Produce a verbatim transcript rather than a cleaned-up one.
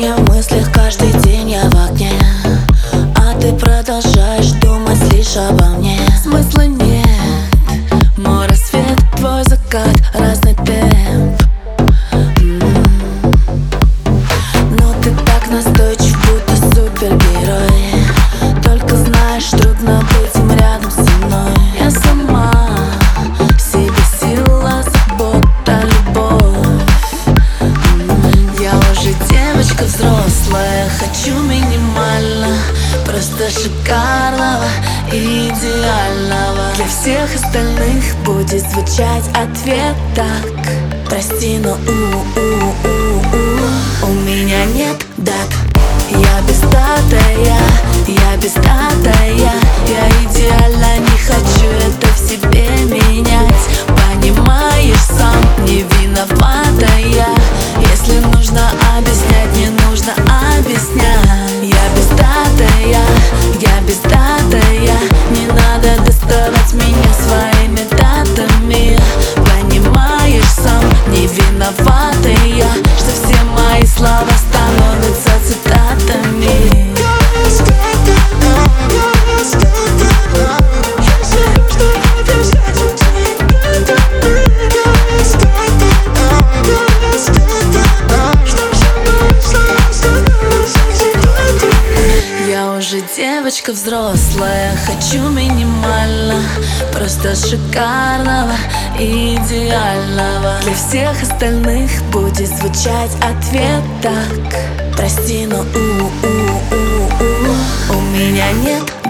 меня в мыслях каждый день я в огне, а ты продолжаешь думать лишь обо мне. Смысла нет, мой рассвет, твой закат, разный темп. М-м. Но ты так настойчив, будто супергерой. Только знаешь, трудно быть рядом со мной. Я сама в себе сила, забота, любовь. М-м. Я уже девочка взрослая, хочу минимально, просто шикарного и идеального. Для всех остальных будет звучать ответ так: прости, но у-у-у-у у меня нет дат. Я без дата, я, я без дата, я, я идеально не хочу это в себе менять. Понимаешь сам, не виновата я. Если нужно объяснять, не нужно объяснять. Я без дата, я, я без дата, я. Не надо доставать меня своими датами. Понимаешь сам, не виновата я, что все мои слова становятся цитатами. Я уже девочка взрослая, хочу минимально, просто шикарного и идеального. Для всех остальных будет звучать ответ так: прости, но у-у-у-у у меня нет